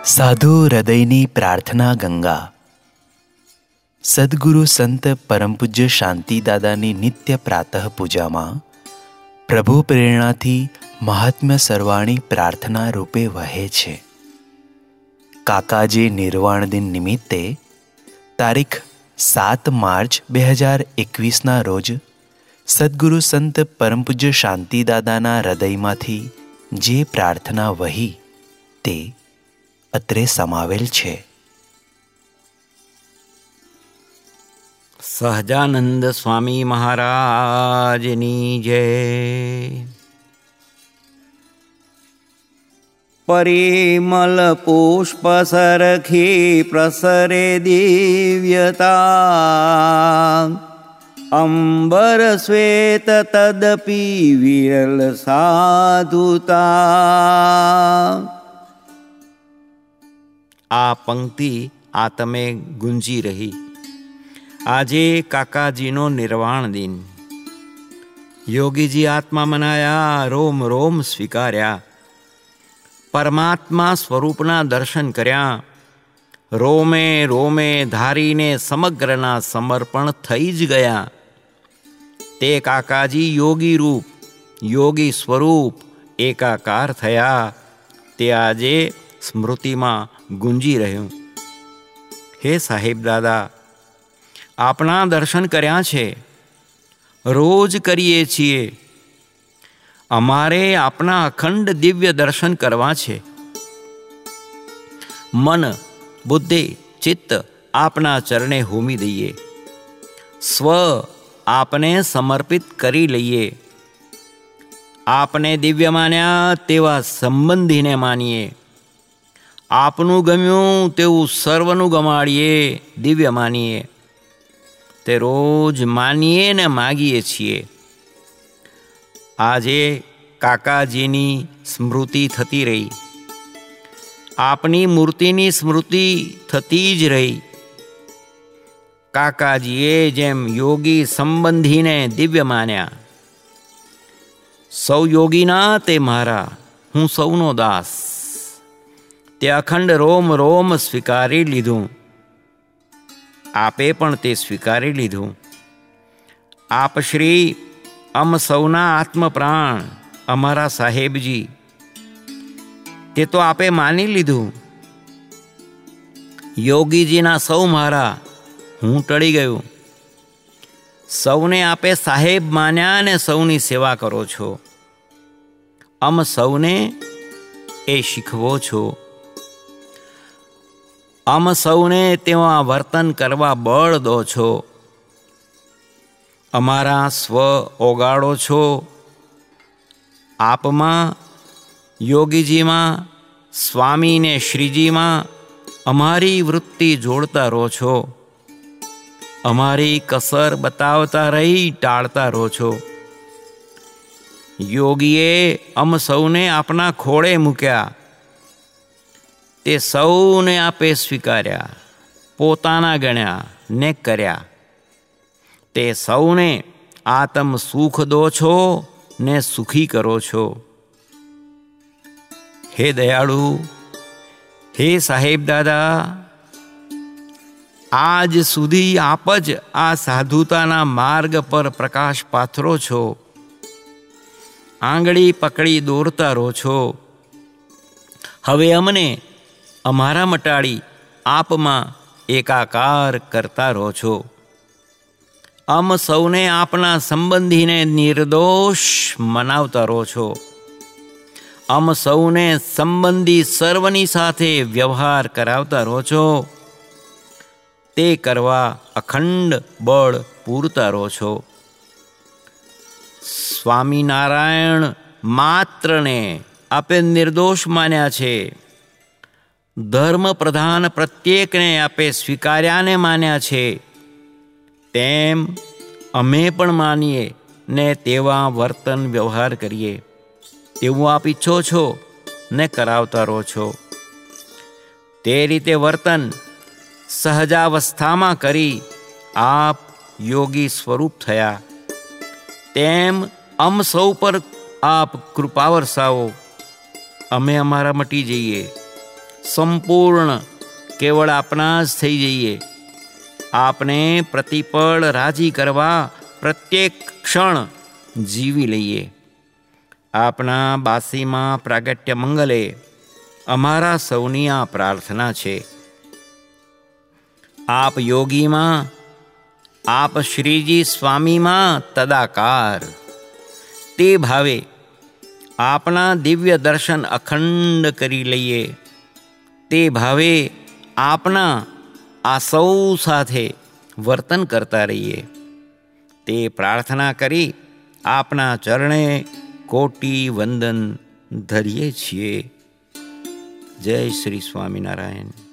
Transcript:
સાધુ હૃદયની પ્રાર્થના ગંગા. સદગુરુ સંત પરમપૂજ્ય શાંતિદાદાની નિત્ય પ્રાતઃ પૂજામાં પ્રભુ પ્રેરણાથી મહાત્મ્ય સર્વાણી પ્રાર્થના રૂપે વહે છે. કાકાજી નિર્વાણ દિન નિમિત્તે તારીખ 7 માર્ચ 2021ના રોજ સદગુરુ સંત પરમપૂજ્ય શાંતિદાદાના હૃદયમાંથી જે પ્રાર્થના વહી તે અત્રે સમાવેલ છે. સહજાનંદ સ્વામી મહારાજની જય. પરિમલ પુષ્પ સરખી પ્રસરે દિવ્યતા, અંબર શ્વેત તદપી વિરલ સાધુતા. આ પંક્તિ આ તમે ગુંજી રહી. આજે કાકાજીનો નિર્વાણ દિન. યોગીજી આત્મા મનાયા, રોમ રોમ સ્વીકાર્યા, પરમાત્મા સ્વરૂપના દર્શન કર્યા, રોમે રોમે ધારીને સમગ્રના સમર્પણ થઈ જ ગયા. તે કાકાજી યોગી રૂપ, યોગી સ્વરૂપ એકાકાર થયા. તે આજે સ્મૃતિમાં ગુંજી રહ્યું. હે સાહેબ દાદા, આપણા દર્શન કર્યા છે, રોજ કરીએ છીએ. અમારે આપના અખંડ દિવ્ય દર્શન કરવા છે. મન, બુદ્ધિ, ચિત્ત આપના ચરણે હોમી દઈએ. સ્વ આપને સમર્પિત કરી લઈએ. આપને દિવ્ય માન્યા તેવા સંબંધીને માનીએ. આપનું ગમ્યું તેવું સર્વનું ગમાડીએ, દિવ્ય માનીએ. તે રોજ માનીએ ને માગીએ છીએ. આજે કાકાજીની સ્મૃતિ થતી રહી, આપની મૂર્તિની સ્મૃતિ થતી જ રહી. કાકાજીએ જેમ યોગી સંબંધીને દિવ્ય માન્યા. સૌ યોગીના તે મારા, હું સૌનો દાસ. તે અખંડ રોમ રોમ સ્વીકારી લીધું. આપે પણ તે સ્વીકારી લીધું. આપ શ્રી અમ સૌના આત્મપ્રાણ, અમારા સાહેબજી, તે તો આપે માની લીધું. યોગીજીના સૌ મારા, હું ટળી ગયું. સૌને આપે સાહેબ માન્યા ને સૌની સેવા કરો છો. અમ સૌને એ શીખવો છો. અમ સૌને તેવા વર્તન કરવા બળ દો છો. અમારા સ્વ ઓગાળો છો. આપમાં, યોગીજીમાં, સ્વામીને શ્રીજીમાં અમારી વૃત્તિ જોડતા રહો છો. અમારી કસર બતાવતા રહી ટાળતા રહો છો. યોગીએ અમ સૌને આપના ખોળે મૂક્યા. તે સૌને આપે સ્વીકાર્યા, પોતાના ગણ્યા ને કર્યા. તે સૌને આત્મ સુખ દો છો ને સુખી કરો છો. હે દયાળુ, હે સાહેબ દાદા, આજ સુધી આપ જ આ સાધુતાના માર્ગ પર પ્રકાશ પાથરો છો. આંગળી પકડી દોરતા રહો છો. હવે અમને અમારા મટાડી આપમાં એકાકાર કરતા રહો છો. અમ સૌને આપના સંબંધીને નિર્દોષ મનાવતા રહો છો. અમ સૌને સંબંધી સર્વની સાથે વ્યવહાર કરાવતા રહો છો. તે કરવા અખંડ બળ પૂરતા રહો છો. સ્વામિનારાયણ માત્રને આપે નિર્દોષ માન્યા છે. ધર્મ પ્રધાન પ્રત્યેકને આપે સ્વીકાર્યાને માન્યા છે. તેમ અમે પણ માનીએ ને તેવા વર્તન વ્યવહાર કરીએ. તેવું આપ ઈચ્છો છો ને કરાવતા રહો છો. તે રીતે વર્તન સહજાવસ્થામાં કરી આપ યોગી સ્વરૂપ થયા. તેમ અમ સૌ પર આપ કૃપા વરસાવો. અમે અમારા મટી જઈએ, સંપૂર્ણ કેવળ આપના જ થઈ જઈએ. આપને પ્રતિપળ રાજી કરવા પ્રત્યેક ક્ષણ જીવી લઈએ. આપના બાસીમાં પ્રાગટ્ય મંગલે અમારા સૌની આ પ્રાર્થના છે. આપ યોગીમાં, આપ શ્રીજી સ્વામીમાં તદાકાર. તે ભાવે આપના દિવ્ય દર્શન અખંડ કરી લઈએ. તે ભાવે આપના આ સૌ સાથે વર્તન કરતા રહીએ. તે પ્રાર્થના કરી આપના ચરણે કોટી વંદન ધરીએ છીએ. જય શ્રી સ્વામિનારાયણ.